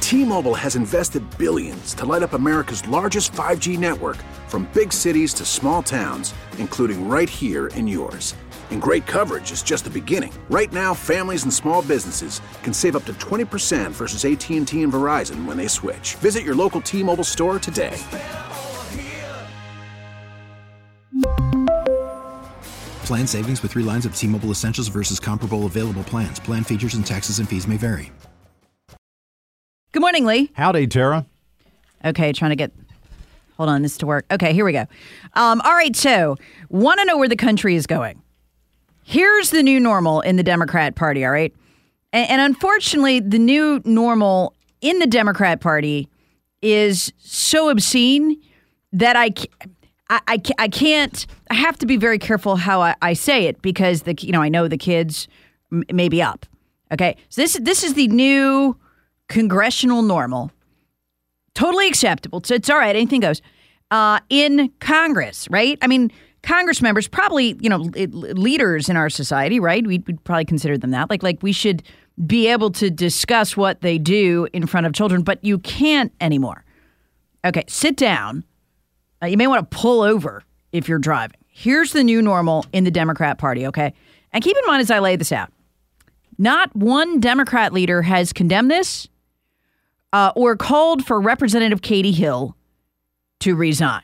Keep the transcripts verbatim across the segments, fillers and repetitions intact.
T-Mobile has invested billions to light up America's largest five G network, from big cities to small towns, including right here in yours. And great coverage is just the beginning. Right now, families and small businesses can save up to twenty percent versus A T and T and Verizon when they switch. Visit your local T-Mobile store today. Plan savings with three lines of T-Mobile Essentials versus comparable available plans. Plan features and taxes and fees may vary. Good morning, Lee. Howdy, Tara. Okay, trying to get, hold on, this to work. Okay, here we go. Um, all right, so, want to know where the country is going. Here's the new normal in the Democrat Party, all right? And, and unfortunately, the new normal in the Democrat Party is so obscene that I, I, I, I can't, I have to be very careful how I, I say it because, the you know, I know the kids m- may be up. Okay, so this, this is the new congressional normal. Totally acceptable. So it's all right. Anything goes. Uh, in Congress, right? I mean, Congress members, probably, you know, leaders in our society, right? We'd, we'd probably consider them that. Like, like we should be able to discuss what they do in front of children, but you can't anymore. Okay, sit down. Uh, you may want to pull over if you're driving. Here's the new normal in the Democrat Party, okay? And keep in mind as I lay this out, not one Democrat leader has condemned this uh, or called for Representative Katie Hill to resign.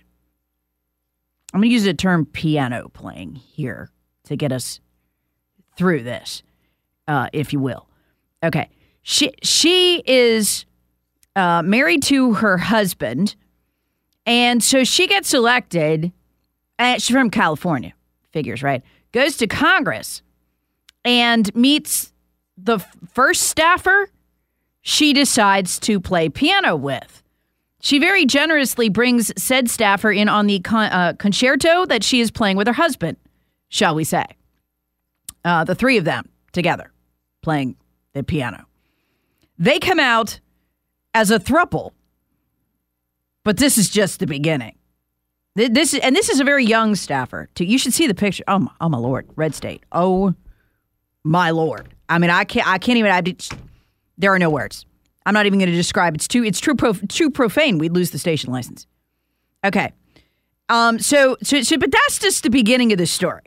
I'm going to use the term piano playing here to get us through this, uh, if you will. Okay. She she is uh, married to her husband, and so she gets elected. And she's from California, figures, right? Goes to Congress and meets the first staffer she decides to play piano with. She very generously brings said staffer in on the con- uh, concerto that she is playing with her husband, shall we say. Uh, the three of them together playing the piano. They come out as a throuple, but this is just the beginning. This And this is a very young staffer, too. You should see the picture. Oh, my, oh, my Lord. Red State. Oh, my Lord. I mean, I can't, I can't even, I did, there are no words. I'm not even going to describe. It's too, it's too, prof, too profane. We'd lose the station license. Okay. Um. So, so, so, but that's just the beginning of the story.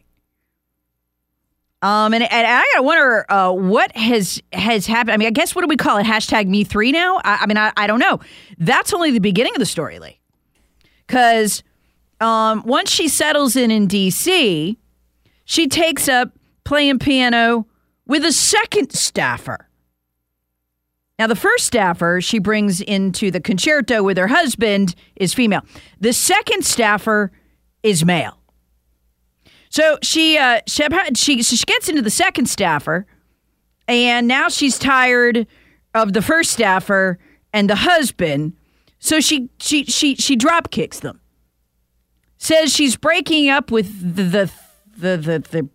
Um. And, and I gotta wonder uh, what has has happened. I mean, I guess what do we call it? Hashtag Me Three now. I, I mean, I, I don't know. That's only the beginning of the story, Lee. Because um, once she settles in in D C, she takes up playing piano with a second staffer. Now, the first staffer she brings into the concerto with her husband is female. The second staffer is male. So she uh, she, she she gets into the second staffer, and now she's tired of the first staffer and the husband. So she she she she drop kicks them. Says she's breaking up with the the the the, the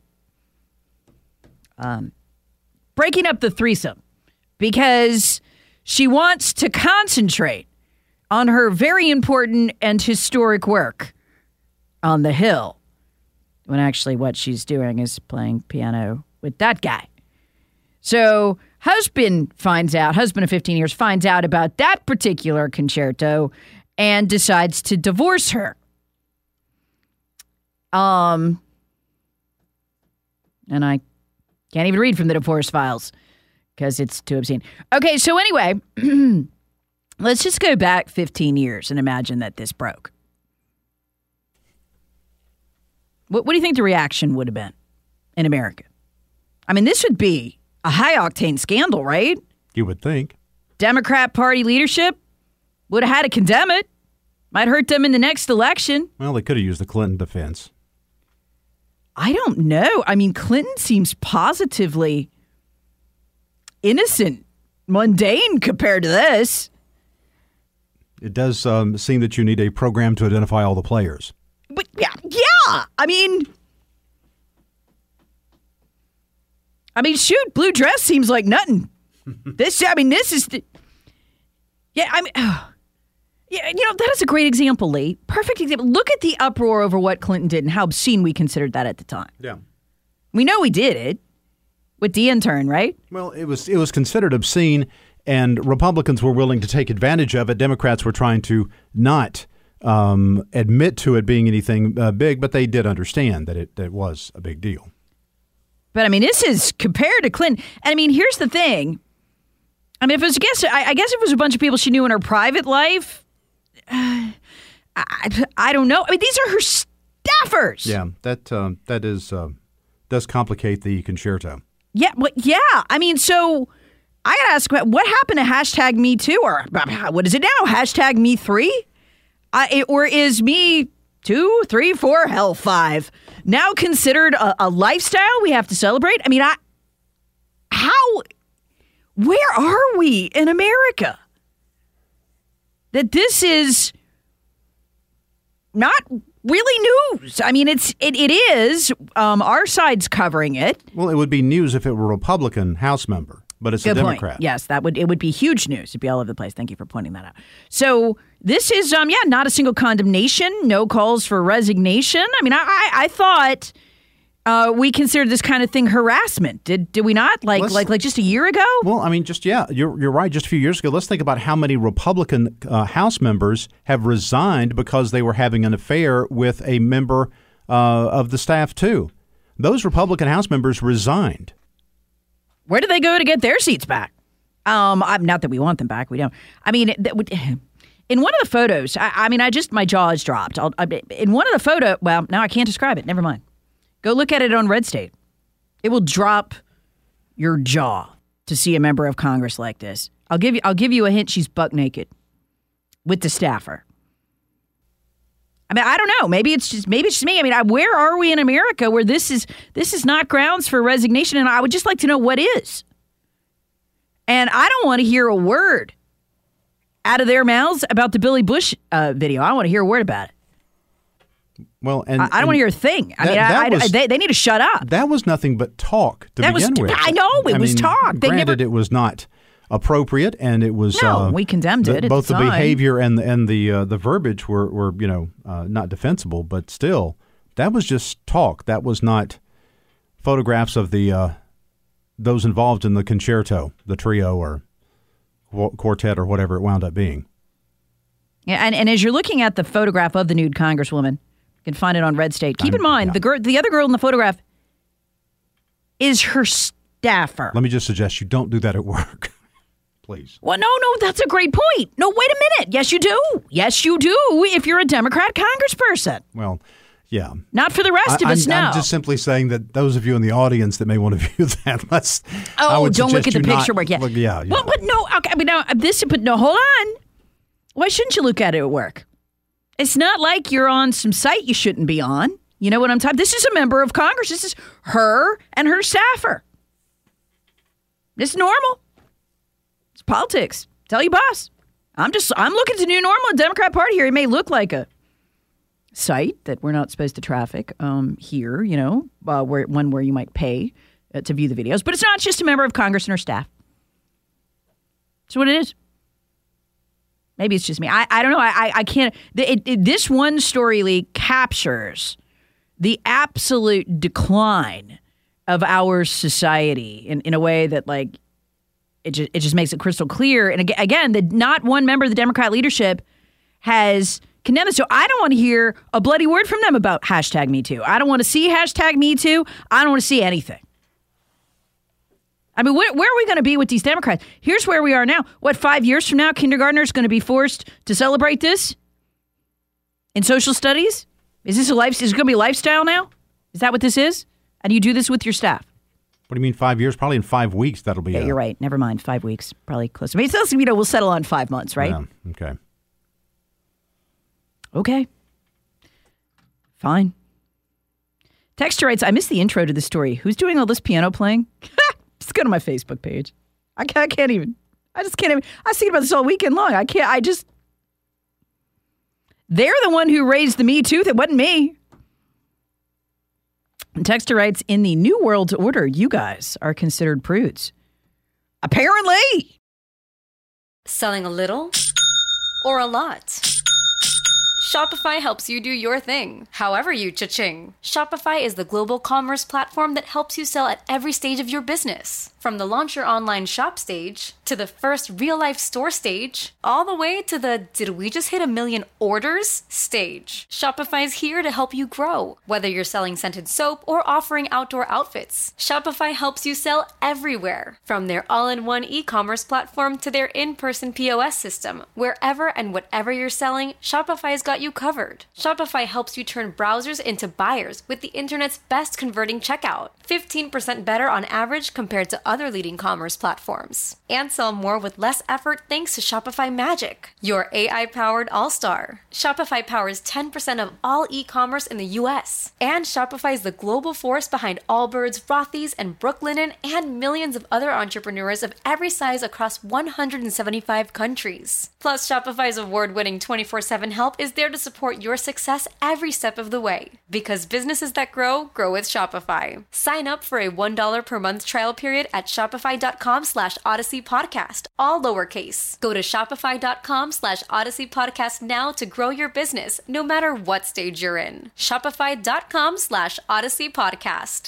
um breaking up the threesome. Because she wants to concentrate on her very important and historic work on the Hill. When actually what she's doing is playing piano with that guy. So husband finds out, husband of fifteen years, finds out about that particular concerto and decides to divorce her. Um, and I can't even read from the divorce files. Because it's too obscene. Okay, so anyway, let's just go back fifteen years and imagine that this broke. What, what do you think the reaction would have been in America? I mean, this would be a high-octane scandal, right? You would think. Democrat Party leadership would have had to condemn it. Might hurt them in the next election. Well, they could have used the Clinton defense. I don't know. I mean, Clinton seems positively innocent, mundane compared to this. It does um, seem that you need a program to identify all the players. But yeah, yeah. I mean, I mean, shoot, blue dress seems like nothing. This, I mean, this is the, yeah. I mean, uh, yeah. You know, that is a great example, Lee. Perfect example. Look at the uproar over what Clinton did and how obscene we considered that at the time. Yeah, we know we did it. With the intern, right? Well, it was it was considered obscene And Republicans were willing to take advantage of it. Democrats were trying to not um, admit to it being anything uh, big, but they did understand that it, that it was a big deal. But I mean, this is compared to Clinton. And I mean, here's the thing. I mean, if it was, I guess, I, I guess if it was a bunch of people she knew in her private life, uh, I, I don't know. I mean, these are her staffers. Yeah, that uh, that is uh, does complicate the concerto. Yeah, well, yeah. I mean, so I got to ask, what happened to hashtag Me Too? Or what is it now? Hashtag Me Three? I, or is Me Two, Three, Four, hell, Five now considered a, a lifestyle we have to celebrate? I mean, I how, where are we in America? That this is not really news. I mean, it's it, it is. Um, our side's covering it. Well, it would be news if it were a Republican House member, but it's Good a Democrat. Point. Yes, that would it would be huge news. It'd be all over the place. Thank you for pointing that out. So this is, um, yeah, not a single condemnation, no calls for resignation. I mean, I I, I thought uh, we considered this kind of thing harassment. Did did we not? Like Let's, like like just a year ago? Well, I mean, just yeah, you're you're right. Just a few years ago, let's think about how many Republican uh, House members have resigned because they were having an affair with a member uh, of the staff too. Those Republican House members resigned. Where did they go to get their seats back? Um, I'm, not that we want them back. We don't. I mean, that would, in one of the photos, I, I mean, I just my jaw is dropped. I'll, I, in one of the photo, well, now I can't describe it. Never mind. Go look at it on Red State. It will drop your jaw to see a member of Congress like this. I'll give you. I'll give you a hint. She's buck naked with the staffer. I mean, I don't know. Maybe it's just maybe it's just me. I mean, I, where are we in America where this is this is not grounds for resignation? And I would just like to know what is. And I don't want to hear a word out of their mouths about the Billy Bush uh, video. I want to hear a word about it. Well, and I, I don't want to hear a thing. I that, mean, that I, I, was, they, they need to shut up. That was nothing but talk to that begin was, with. I know it I was mean, talk. They granted, never, it was not appropriate, and it was no. Uh, we condemned the, it. At both the, the time. behavior and the, and the uh, the verbiage were were you know uh, not defensible, but still, that was just talk. That was not photographs of the uh, those involved in the concerto, the trio or quartet or whatever it wound up being. Yeah, and, and as you're looking at the photograph of the nude Congresswoman, you can find it on Red State. Keep I'm, in mind, yeah. the girl, the other girl in the photograph is her staffer. Let me just suggest you don't do that at work, please. Well, no, no, that's a great point. No, wait a minute. Yes, you do. Yes, you do if you're a Democrat congressperson. Well, yeah. Not for the rest I, of us, I'm, no. I'm just simply saying that those of you in the audience that may want to view that, let's. I Oh, would don't look at suggest the you picture not work. Yeah. Look, yeah, yeah. Well, but no, okay, I mean, now, this, but no, hold on. Why shouldn't you look at it at work? It's not like you're on some site you shouldn't be on. You know what I'm talking? This is a member of Congress. This is her and her staffer. This is normal. It's politics. Tell your boss. I'm just, I'm looking to new normal in the Democrat Party here. It may look like a site that we're not supposed to traffic um, here, you know, uh, where one where you might pay uh, to view the videos. But it's not. It's just a member of Congress and her staff. That's what it is. Maybe it's just me. I, I don't know. I, I can't. It, it, this one story, Lee, captures the absolute decline of our society in, in a way that, like, it just, it just makes it crystal clear. And again, that not one member of the Democrat leadership has condemned this. So I don't want to hear a bloody word from them about hashtag Me Too. I don't want to see hashtag Me Too. I don't want to see anything. I mean, where, where are we going to be with these Democrats? Here's where we are now. What, five years from now, kindergartners going to be forced to celebrate this in social studies? Is this a life? Is it going to be a lifestyle now? Is that what this is? And you do this with your staff? What do you mean five years? Probably in five weeks that'll be. Yeah, a, you're right. Never mind. Five weeks. Probably close. I mean, it's, you know, we'll settle on five months, right? Yeah, okay. Okay. Fine. Texture writes, I missed the intro to the story. Who's doing all this piano playing? Just go to my Facebook page. I can't, I can't even. I just can't even. I was thinking about this all weekend long. I can't. I just. They're the one who raised the Me Too. That wasn't me. And Texter writes, in the New World Order, you guys are considered prudes. Apparently. Selling a little or a lot? Shopify helps you do your thing, however you cha-ching. Shopify is the global commerce platform that helps you sell at every stage of your business. From the launch your online shop stage, to the first real-life store stage, all the way to the did we just hit a million orders stage. Shopify's here to help you grow. Whether you're selling scented soap or offering outdoor outfits, Shopify helps you sell everywhere. From their all-in-one e-commerce platform to their in-person P O S system, wherever and whatever you're selling, Shopify's got you covered. Shopify helps you turn browsers into buyers with the internet's best converting checkout. fifteen percent better on average compared to other leading commerce platforms. And sell more with less effort thanks to Shopify Magic, your A I-powered all-star. Shopify powers ten percent of all e-commerce in the U S. And Shopify is the global force behind Allbirds, Rothy's, and Brooklinen, and millions of other entrepreneurs of every size across one hundred seventy-five countries. Plus, Shopify's award-winning twenty-four seven help is there to support your success every step of the way. Because businesses that grow, grow with Shopify. Sign up for a one dollar per month trial period at shopify.com slash Odyssey Podcast, all lowercase. Go to shopify.com slash Odyssey Podcast now to grow your business, no matter what stage you're in. Shopify.com slash Odyssey Podcast.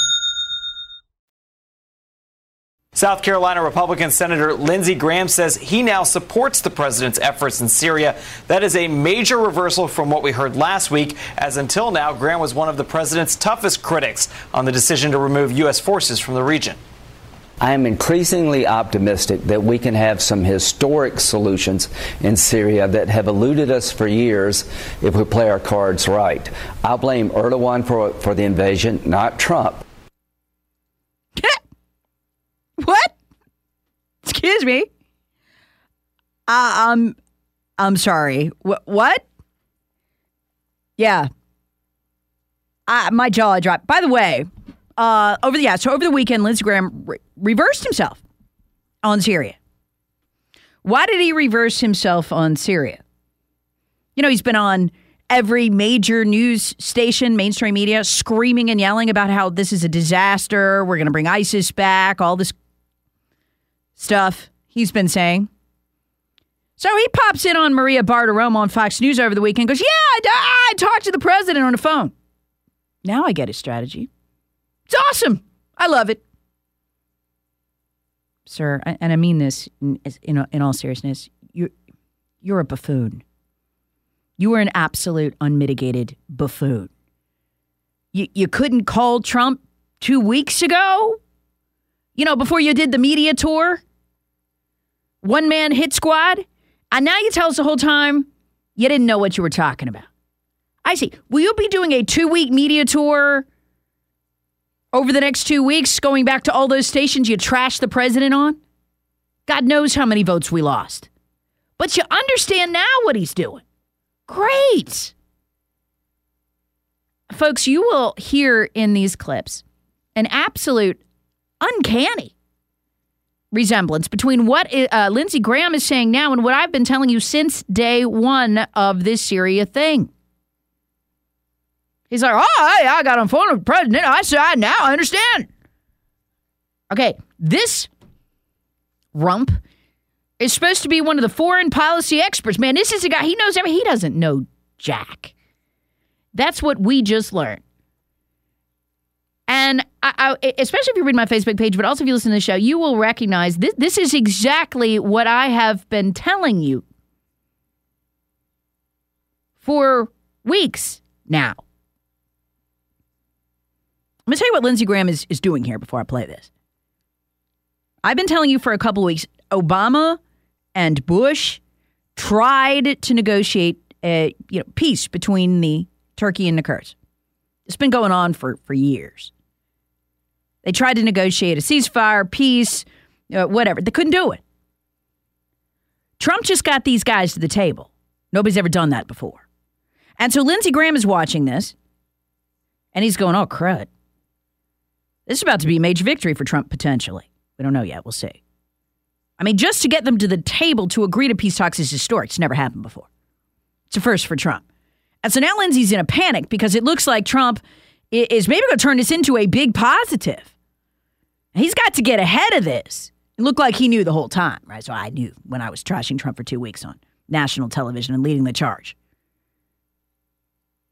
South Carolina Republican Senator Lindsey Graham says he now supports the president's efforts in Syria. That is a major reversal from what we heard last week, as until now, Graham was one of the president's toughest critics on the decision to remove U S forces from the region. I am increasingly optimistic that we can have some historic solutions in Syria that have eluded us for years if we play our cards right. I'll blame Erdogan for, for the invasion, not Trump. What? Excuse me. Uh, um, I'm sorry. Wh- what? Yeah. I, my jaw dropped. By the way, uh, over the yeah, so over the weekend, Lindsey Graham re- reversed himself on Syria. Why did he reverse himself on Syria? You know, he's been on every major news station, mainstream media, screaming and yelling about how this is a disaster. We're going to bring ISIS back, all this stuff he's been saying. So he pops in on Maria Bartiromo on Fox News over the weekend and goes, yeah, I, I talked to the president on the phone. Now I get his strategy. It's awesome. I love it. Sir, and I mean this in, in, in all seriousness, you're, you're a buffoon. You are an absolute unmitigated buffoon. You, you couldn't call Trump two weeks ago? You know, before you did the media tour? One-man hit squad? And now you tell us the whole time you didn't know what you were talking about. I see. Will you be doing a two-week media tour over the next two weeks, going back to all those stations you trashed the president on? God knows how many votes we lost. But you understand now what he's doing. Great. Folks, you will hear in these clips an absolute uncanny resemblance between what uh, Lindsey Graham is saying now and what I've been telling you since day one of this Syria thing. He's like, oh, I, I got on the phone with the president. I said, I now understand. Okay, this rump is supposed to be one of the foreign policy experts. Man, this is a guy, he knows everything. He doesn't know jack. That's what we just learned. And I, I, especially if you read my Facebook page, but also if you listen to the show, you will recognize this, this is exactly what I have been telling you for weeks now. I'm going to tell you what Lindsey Graham is, is doing here before I play this. I've been telling you for a couple of weeks, Obama and Bush tried to negotiate a you know, peace between the Turkey and the Kurds. It's been going on for, for years. They tried to negotiate a ceasefire, peace, uh, whatever. They couldn't do it. Trump just got these guys to the table. Nobody's ever done that before. And so Lindsey Graham is watching this, and he's going, oh, crud. This is about to be a major victory for Trump, potentially. We don't know yet. We'll see. I mean, just to get them to the table to agree to peace talks is historic. It's never happened before. It's a first for Trump. And so now Lindsey's in a panic because it looks like Trump is maybe going to turn this into a big positive. He's got to get ahead of this. It looked like he knew the whole time, right? So I knew when I was trashing Trump for two weeks on national television and leading the charge.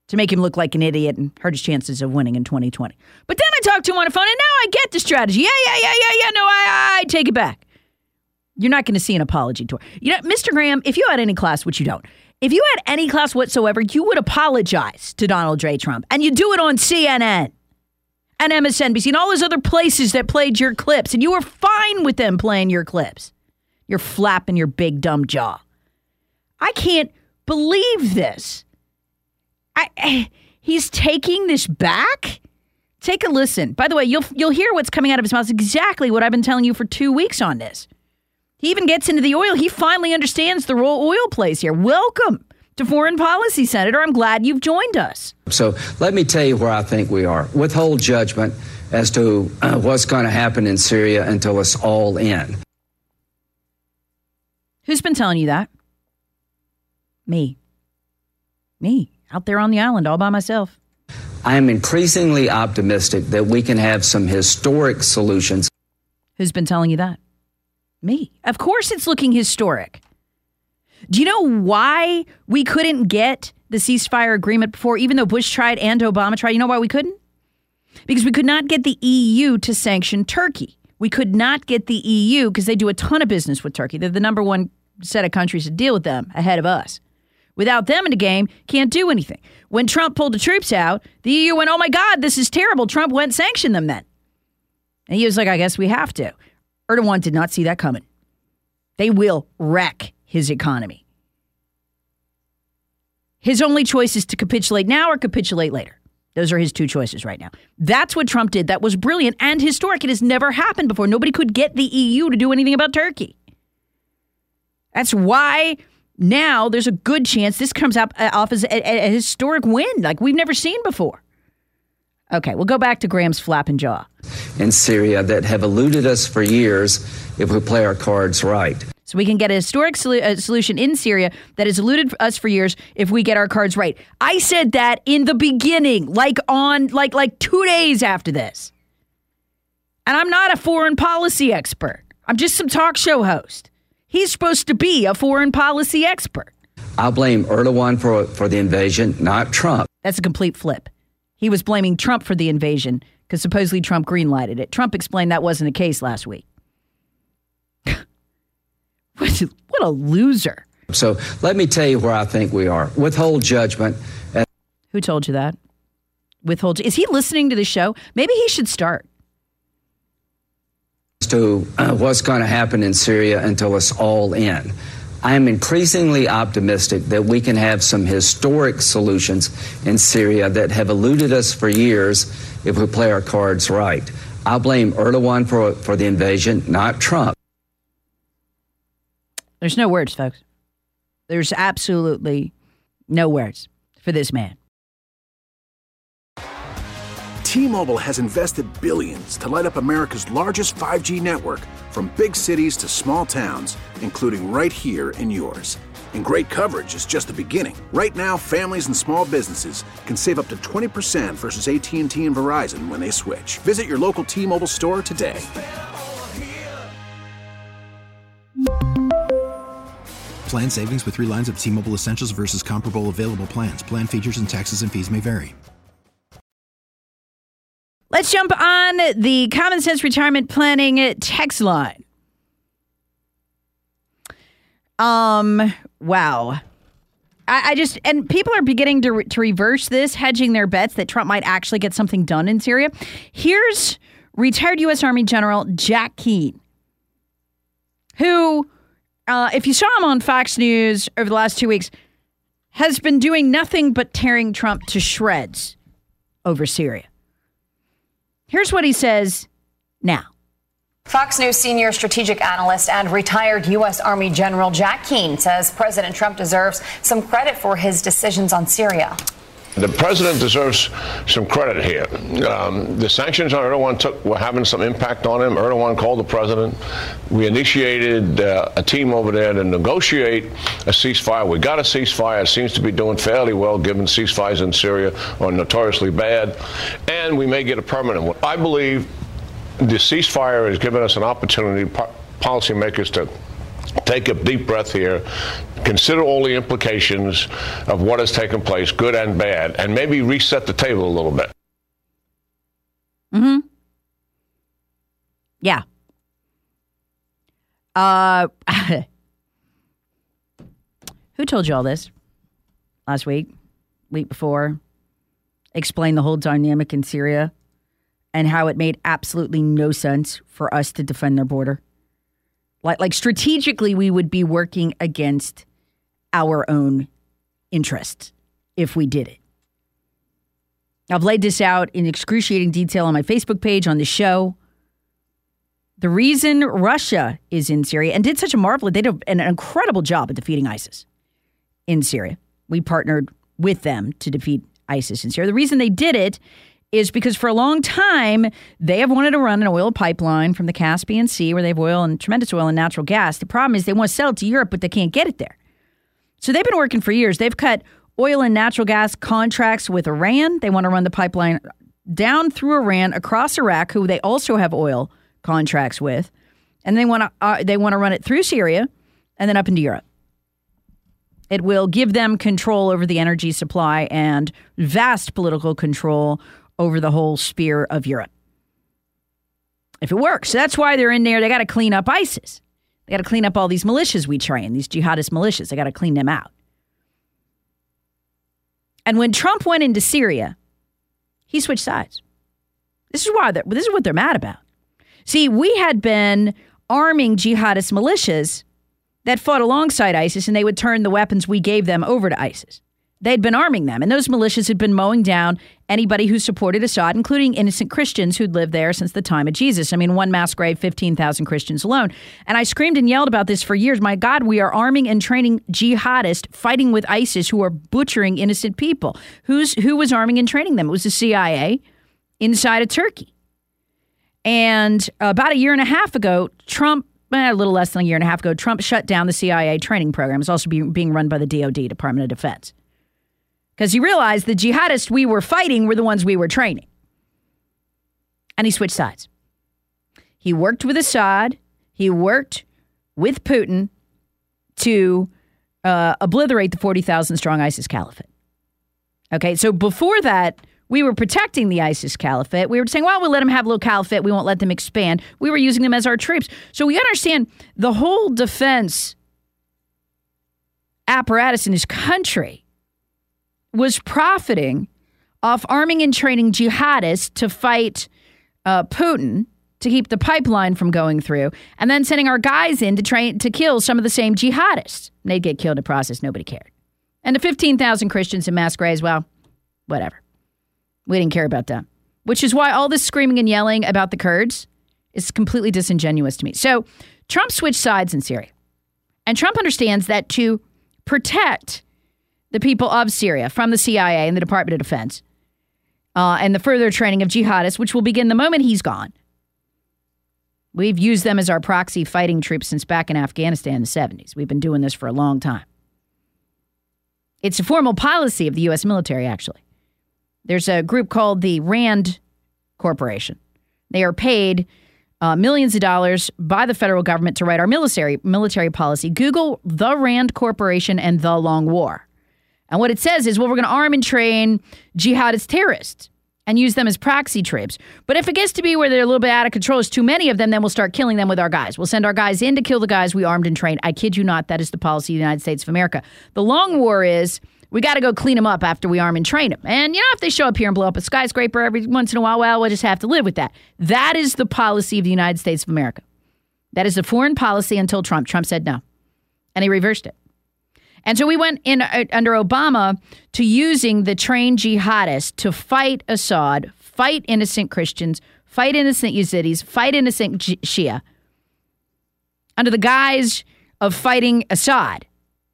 to make him look like an idiot and hurt his chances of winning in twenty twenty. But then I talked to him on the phone, and now I get the strategy. Yeah, yeah, yeah, yeah, yeah. No, I, I take it back. You're not going to see an apology tour. You know, Mister Graham, if you had any class, which you don't, if you had any class whatsoever, you would apologize to Donald J. Trump. And you do it on C N N and M S N B C and all those other places that played your clips. And you were fine with them playing your clips. You're flapping your big dumb jaw. I can't believe this. I, I, he's taking this back? Take a listen. By the way, you'll you'll hear what's coming out of his mouth. It's exactly what I've been telling you for two weeks on this. He even gets into the oil. He finally understands the role oil plays here. Welcome to Foreign Policy, Senator. I'm glad you've joined us. So let me tell you where I think we are. Withhold judgment as to uh, what's going to happen in Syria until it's all in. Who's been telling you that? Me. Me. Out there on the island all by myself. I am increasingly optimistic that we can have some historic solutions. Who's been telling you that? Me. Of course it's looking historic. Do you know why we couldn't get the ceasefire agreement before, even though Bush tried and Obama tried? You know why we couldn't? Because we could not get the E U to sanction Turkey. We could not get the E U because they do a ton of business with Turkey. They're the number one set of countries to deal with them ahead of us. Without them in the game, can't do anything. When Trump pulled the troops out, the E U went, oh my God, this is terrible. Trump went and sanctioned them then. And he was like, I guess we have to. Erdogan did not see that coming. They will wreck his economy. His only choice is to capitulate now or capitulate later. Those are his two choices right now. That's what Trump did. That was brilliant and historic. It has never happened before. Nobody could get the E U to do anything about Turkey. That's why now there's a good chance this comes up off as a, a, a historic win like we've never seen before. Okay, we'll go back to Graham's flapping jaw. In Syria that have eluded us for years if we play our cards right. So we can get a historic sol- uh, solution in Syria that has eluded us for years if we get our cards right. I said that in the beginning, like on like like two days after this. And I'm not a foreign policy expert. I'm just some talk show host. He's supposed to be a foreign policy expert. I blame Erdogan for for the invasion, not Trump. That's a complete flip. He was blaming Trump for the invasion because supposedly Trump greenlighted it. Trump explained that wasn't the case last week. What, what a loser. So let me tell you where I think we are. Withhold judgment. Who told you that? Withhold. Is he listening to the show? Maybe he should start. To uh, what's going to happen in Syria until it's all in. I am increasingly optimistic that we can have some historic solutions in Syria that have eluded us for years if we play our cards right. I blame Erdogan for, for the invasion, not Trump. There's no words, folks. There's absolutely no words for this man. T-Mobile has invested billions to light up America's largest five G network, from big cities to small towns, including right here in yours. And great coverage is just the beginning. Right now, families and small businesses can save up to twenty percent versus A T and T and Verizon when they switch. Visit your local T-Mobile store today. Plan savings with three lines of T-Mobile Essentials versus comparable available plans. Plan features and taxes and fees may vary. Let's jump on the Common Sense Retirement Planning text line. Um, wow. I, I just, and people are beginning to, re, to reverse this, hedging their bets that Trump might actually get something done in Syria. Here's retired U S Army General Jack Keane, who, uh, if you saw him on Fox News over the last two weeks, has been doing nothing but tearing Trump to shreds over Syria. Here's what he says now. Fox News senior strategic analyst and retired U S Army General Jack Keane says President Trump deserves some credit for his decisions on Syria. The president deserves some credit here. Um, the sanctions on Erdogan took, were having some impact on him. Erdogan called the president. We initiated uh, a team over there to negotiate a ceasefire. We got a ceasefire. It seems to be doing fairly well, given ceasefires in Syria are notoriously bad. And we may get a permanent one. I believe the ceasefire has given us an opportunity, po- policymakers, to take a deep breath here, consider all the implications of what has taken place, good and bad, and maybe reset the table a little bit. Mm-hmm. Yeah. Uh, who told you all this last week, week before? Explain the whole dynamic in Syria and how it made absolutely no sense for us to defend their border. Like, like strategically, we would be working against our own interests if we did it. I've laid this out in excruciating detail on my Facebook page, on the show. The reason Russia is in Syria and did such a marvelous, they did an incredible job at defeating ISIS in Syria. We partnered with them to defeat ISIS in Syria. The reason they did it is because for a long time, they have wanted to run an oil pipeline from the Caspian Sea where they have oil and tremendous oil and natural gas. The problem is they want to sell it to Europe, but they can't get it there. So they've been working for years. They've cut oil and natural gas contracts with Iran. They want to run the pipeline down through Iran, across Iraq, who they also have oil contracts with. And they want to uh, they want to run it through Syria and then up into Europe. It will give them control over the energy supply and vast political control over the whole sphere of Europe. If it works. So that's why they're in there. They got to clean up ISIS. They got to clean up all these militias we train, these jihadist militias. They got to clean them out. And when Trump went into Syria, he switched sides. This is why. This is what they're mad about. See, we had been arming jihadist militias that fought alongside ISIS, and they would turn the weapons we gave them over to ISIS. They'd been arming them, and those militias had been mowing down anybody who supported Assad, including innocent Christians who'd lived there since the time of Jesus. I mean, one mass grave, fifteen thousand Christians alone. And I screamed and yelled about this for years. My God, we are arming and training jihadists fighting with ISIS who are butchering innocent people. Who's Who was arming and training them? It was the C I A inside of Turkey. And about a year and a half ago, Trump, eh, a little less than a year and a half ago, Trump shut down the C I A training program. It's also being, being run by the D O D, Department of Defense. Because he realized the jihadists we were fighting were the ones we were training. And he switched sides. He worked with Assad. He worked with Putin to uh, obliterate the forty thousand strong ISIS caliphate. Okay, so before that, we were protecting the ISIS caliphate. We were saying, well, we'll let them have a little caliphate. We won't let them expand. We were using them as our troops. So we understand the whole defense apparatus in this country was profiting off arming and training jihadists to fight uh, Putin, to keep the pipeline from going through, and then sending our guys in to train to kill some of the same jihadists. They'd get killed in the process. Nobody cared. And the fifteen thousand Christians in mass graves, well, whatever. We didn't care about them. Which is why all this screaming and yelling about the Kurds is completely disingenuous to me. So Trump switched sides in Syria. And Trump understands that to protect the people of Syria from the C I A and the Department of Defense uh, and the further training of jihadists, which will begin the moment he's gone. We've used them as our proxy fighting troops since back in Afghanistan in the seventies. We've been doing this for a long time. It's a formal policy of the U S military, actually. There's a group called the RAND Corporation. They are paid uh, millions of dollars by the federal government to write our military military policy. Google the RAND Corporation and the Long War. And what it says is, well, we're going to arm and train jihadist terrorists and use them as proxy troops. But if it gets to be where they're a little bit out of control, it's too many of them, then we'll start killing them with our guys. We'll send our guys in to kill the guys we armed and trained. I kid you not, that is the policy of the United States of America. The Long War is, we got to go clean them up after we arm and train them. And, you know, if they show up here and blow up a skyscraper every once in a while, well, we'll just have to live with that. That is the policy of the United States of America. That is the foreign policy until Trump. Trump said no. And he reversed it. And so we went in uh, under Obama to using the trained jihadists to fight Assad, fight innocent Christians, fight innocent Yazidis, fight innocent G- Shia, under the guise of fighting Assad.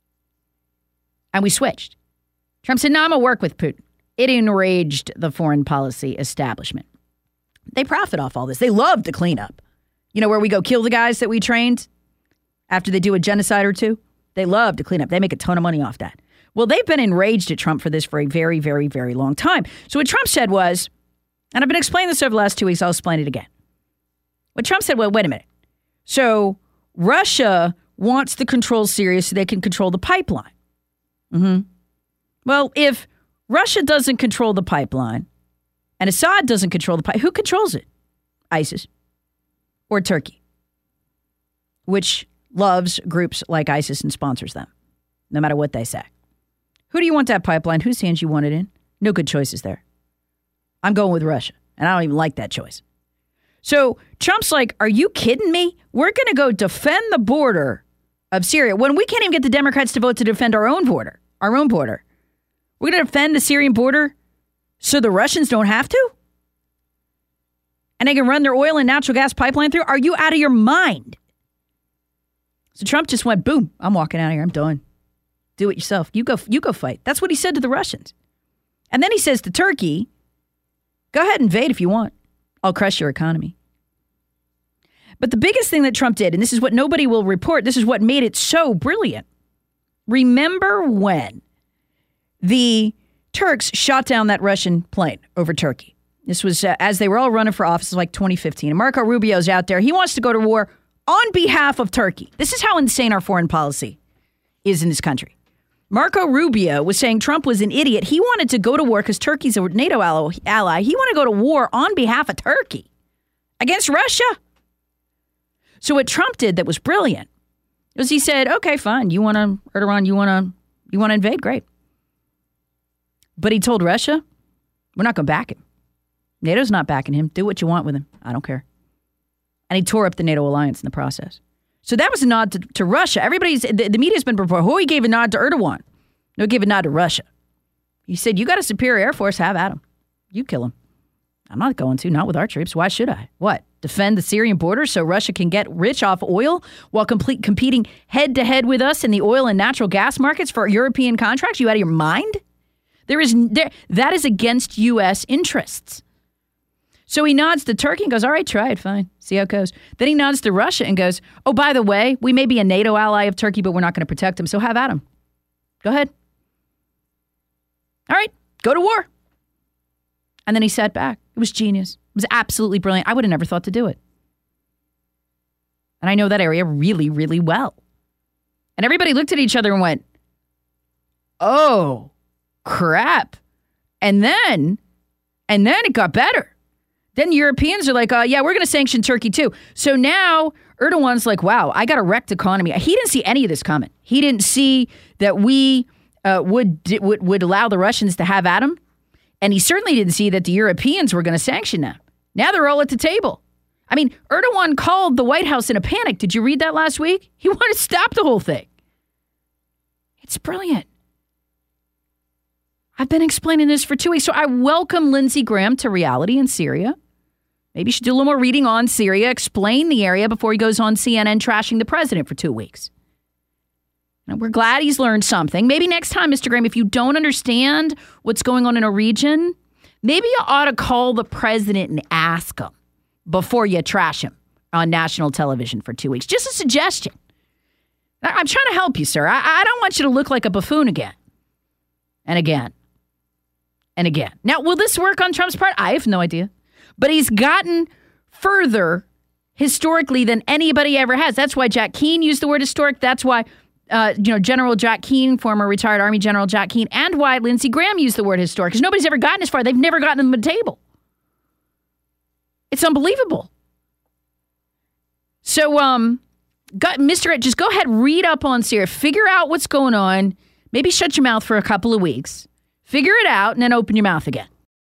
And we switched. Trump said, no, I'm going to work with Putin. It enraged the foreign policy establishment. They profit off all this. They love to clean up. You know, where we go kill the guys that we trained after they do a genocide or two? They love to clean up. They make a ton of money off that. Well, they've been enraged at Trump for this for a very, very, very long time. So what Trump said was, and I've been explaining this over the last two weeks, I'll explain it again. What Trump said, well, wait a minute. So Russia wants to control Syria so they can control the pipeline. Mm-hmm. Well, if Russia doesn't control the pipeline and Assad doesn't control the pipeline, who controls it? ISIS or Turkey, which loves groups like ISIS and sponsors them, no matter what they say. Who do you want that pipeline? Whose hands you want it in? No good choices there. I'm going with Russia, and I don't even like that choice. So Trump's like, are you kidding me? We're going to go defend the border of Syria when we can't even get the Democrats to vote to defend our own border, our own border. We're going to defend the Syrian border so the Russians don't have to? And they can run their oil and natural gas pipeline through? Are you out of your mind? So Trump just went, boom, I'm walking out of here. I'm done. Do it yourself. You go, you go fight. That's what he said to the Russians. And then he says to Turkey, go ahead and invade if you want. I'll crush your economy. But the biggest thing that Trump did, and this is what nobody will report, this is what made it so brilliant. Remember when the Turks shot down that Russian plane over Turkey? This was uh, as they were all running for office like twenty fifteen. And Marco Rubio's out there. He wants to go to war on behalf of Turkey. This is how insane our foreign policy is in this country. Marco Rubio was saying Trump was an idiot. He wanted to go to war because Turkey's a NATO ally. He wanted to go to war on behalf of Turkey against Russia. So what Trump did that was brilliant was he said, okay, fine. You want to, Erdogan, you want to, you want to invade? Great. But he told Russia, we're not going to back him. NATO's not backing him. Do what you want with him. I don't care. And he tore up the NATO alliance in the process. So that was a nod to, to Russia. Everybody's, the, the media's been reporting, oh, he gave a nod to Erdogan. No, he gave a nod to Russia. He said, you got a superior air force, have at him. You kill him. I'm not going to, not with our troops. Why should I? What? Defend the Syrian border so Russia can get rich off oil while complete competing head-to-head with us in the oil and natural gas markets for European contracts? You out of your mind? There is there, that is against U S interests. So he nods to Turkey and goes, all right, try it, fine. See how it goes. Then he nods to Russia and goes, oh, by the way, we may be a NATO ally of Turkey, but we're not going to protect them, so have at them. Go ahead. All right, go to war. And then he sat back. It was genius. It was absolutely brilliant. I would have never thought to do it. And I know that area really, really well. And everybody looked at each other and went, oh, crap. And then, and then it got better. Then Europeans are like, uh, yeah, we're going to sanction Turkey too. So now Erdogan's like, wow, I got a wrecked economy. He didn't see any of this coming. He didn't see that we uh, would, would would allow the Russians to have at him. And he certainly didn't see that the Europeans were going to sanction them. Now they're all at the table. I mean, Erdogan called the White House in a panic. Did you read that last week? He wanted to stop the whole thing. It's brilliant. I've been explaining this for two weeks. So I welcome Lindsey Graham to Reality in Syria. Maybe you should do a little more reading on Syria, explain the area before he goes on C N N trashing the president for two weeks. And we're glad he's learned something. Maybe next time, Mister Graham, if you don't understand what's going on in a region, maybe you ought to call the president and ask him before you trash him on national television for two weeks. Just a suggestion. I'm trying to help you, sir. I, I don't want you to look like a buffoon again and again and again. Now, will this work on Trump's part? I have no idea. But he's gotten further historically than anybody ever has. That's why Jack Keane used the word historic. That's why uh, you know, General Jack Keane, former retired Army General Jack Keane, and why Lindsey Graham used the word historic. Because nobody's ever gotten as far. They've never gotten to the table. It's unbelievable. So, um, got, Mister just go ahead, read up on Syria. Figure out what's going on. Maybe shut your mouth for a couple of weeks. Figure it out, and then open your mouth again.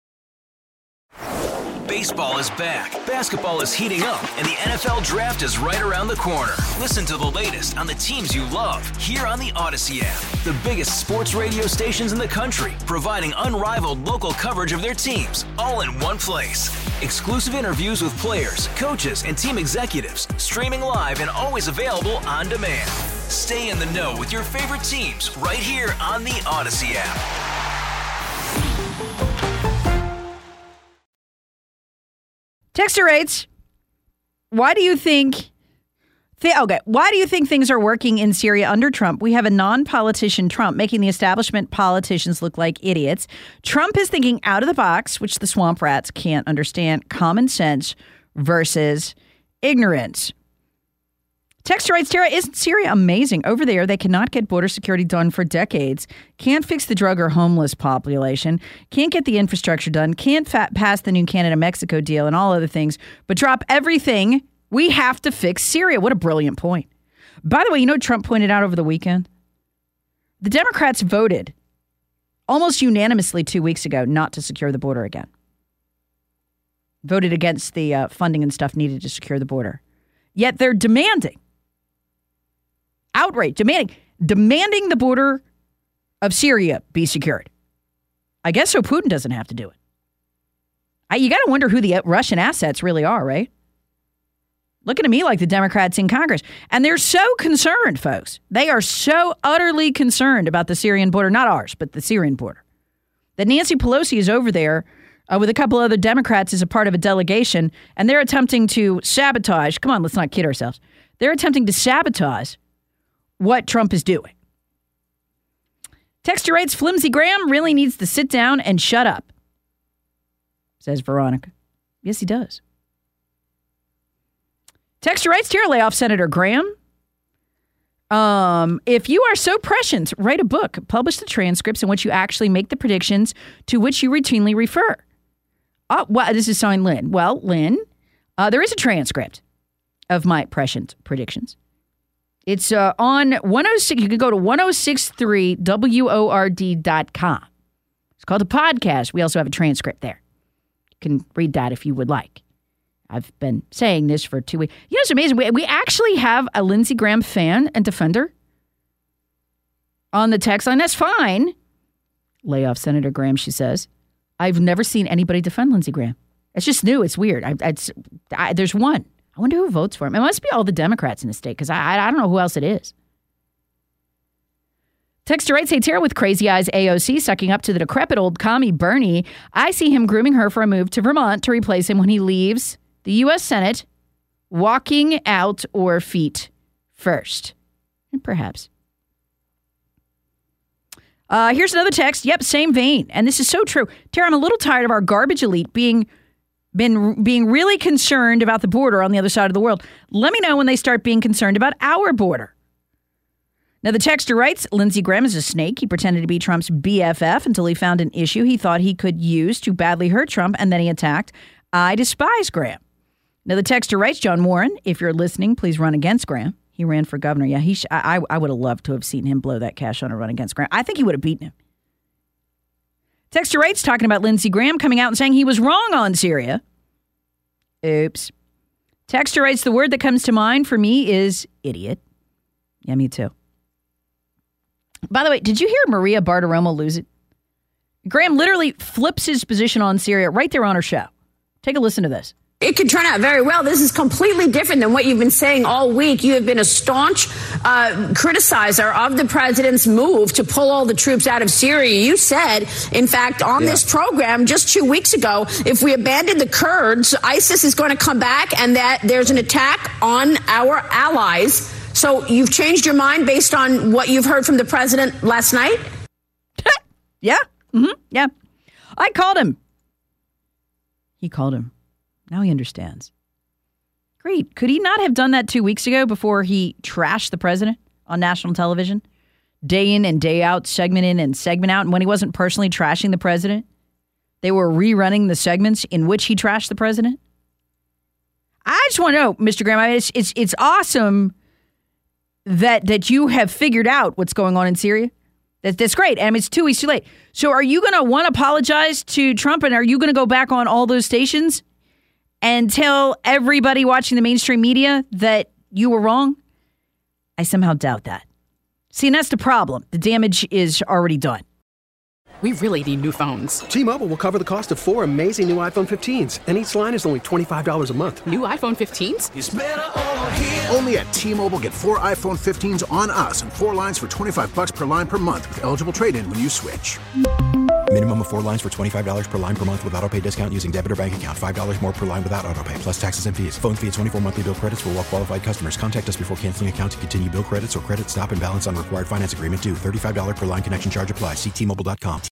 Baseball is back, basketball is heating up, and the N F L Draft is right around the corner. Listen to the latest on the teams you love here on the Odyssey app. The biggest sports radio stations in the country, providing unrivaled local coverage of their teams, all in one place. Exclusive interviews with players, coaches, and team executives, streaming live and always available on demand. Stay in the know with your favorite teams right here on the Odyssey app. Texter rates. Why do you think? Th- okay, why do you think things are working in Syria under Trump? We have a non-politician Trump making the establishment politicians look like idiots. Trump is thinking out of the box, which the swamp rats can't understand. Common sense versus ignorance. Texter writes, Tara, isn't Syria amazing? Over there, they cannot get border security done for decades, can't fix the drug or homeless population, can't get the infrastructure done, can't fat pass the new Canada-Mexico deal and all other things, but drop everything. We have to fix Syria. What a brilliant point. By the way, you know what Trump pointed out over the weekend? The Democrats voted almost unanimously two weeks ago not to secure the border again. Voted against the uh, funding and stuff needed to secure the border. Yet they're demanding, outright demanding, demanding the border of Syria be secured. I guess so Putin doesn't have to do it. I, you got to wonder who the Russian assets really are, right? Looking at me like the Democrats in Congress. And they're so concerned, folks. They are so utterly concerned about the Syrian border, not ours, but the Syrian border, that Nancy Pelosi is over there uh, with a couple other Democrats as a part of a delegation, and they're attempting to sabotage. Come on, let's not kid ourselves. They're attempting to sabotage what Trump is doing. Texter writes, Flimsy Graham really needs to sit down and shut up, says Veronica. Yes, he does. Texter writes, Tara, lay off Senator Graham. Um, if you are so prescient, write a book, publish the transcripts in which you actually make the predictions to which you routinely refer. Uh, well, this is signed Lynn. Well, Lynn, uh, there is a transcript of my prescient predictions. It's uh, on one oh six. You can go to ten sixty-three W O R D dot com. It's called a podcast. We also have a transcript there. You can read that if you would like. I've been saying this for two weeks. You know, it's amazing. We, we actually have a Lindsey Graham fan and defender on the text line. That's fine. Lay off Senator Graham, she says. I've never seen anybody defend Lindsey Graham. It's just new. It's weird. I, it's, I, there's one. I wonder who votes for him. It must be all the Democrats in the state because I, I, I don't know who else it is. Texter writes, hey, Tara, with Crazy Eyes A O C sucking up to the decrepit old commie Bernie, I see him grooming her for a move to Vermont to replace him when he leaves the U S Senate, walking out or feet first. And perhaps. Uh, here's another text. Yep, same vein. And this is so true. Tara, I'm a little tired of our garbage elite being been being really concerned about the border on the other side of the world. Let me know when they start being concerned about our border. Now, the texter writes, Lindsey Graham is a snake. He pretended to be Trump's B F F until he found an issue he thought he could use to badly hurt Trump, and then he attacked. I despise Graham. Now, the texter writes, John Warren, if you're listening, please run against Graham. He ran for governor. Yeah, he. Sh- I, I would have loved to have seen him blow that cash on a run against Graham. I think he would have beaten him. Texter writes, talking about Lindsey Graham coming out and saying he was wrong on Syria. Oops. Texter writes, the word that comes to mind for me is idiot. Yeah, me too. By the way, did you hear Maria Bartiromo lose it? Graham literally flips his position on Syria right there on her show. Take a listen to this. It could turn out very well. This is completely different than what you've been saying all week. You have been a staunch uh, criticizer of the president's move to pull all the troops out of Syria. You said, in fact, on yeah. this program just two weeks ago, if we abandon the Kurds, ISIS is going to come back and that there's an attack on our allies. So you've changed your mind based on what you've heard from the president last night? yeah. Mm-hmm. Yeah. I called him. He called him. Now he understands. Great. Could he not have done that two weeks ago before he trashed the president on national television? Day in and day out, segment in and segment out. And when he wasn't personally trashing the president, they were rerunning the segments in which he trashed the president. I just want to know, Mister Graham, I mean, it's, it's, it's awesome that that you have figured out what's going on in Syria. That, that's great. I mean, it's two weeks too late. So are you going to, one, apologize to Trump, and are you going to go back on all those stations and tell everybody watching the mainstream media that you were wrong? I somehow doubt that. See, and that's the problem. The damage is already done. We really need new phones. T-Mobile will cover the cost of four amazing new iPhone fifteens, and each line is only twenty-five dollars a month. New iPhone fifteens? It's better over here. Only at T-Mobile, get four iPhone fifteens on us and four lines for twenty-five dollars per line per month with eligible trade-in when you switch. Minimum of four lines for twenty-five dollars per line per month with autopay discount using debit or bank account. five dollars more per line without autopay, plus taxes and fees. Phone fee at twenty-four monthly bill credits for well-qualified customers. Contact us before canceling account to continue bill credits or credit stop and balance on required finance agreement due. thirty-five dollars per line connection charge applies. See T Mobile dot com.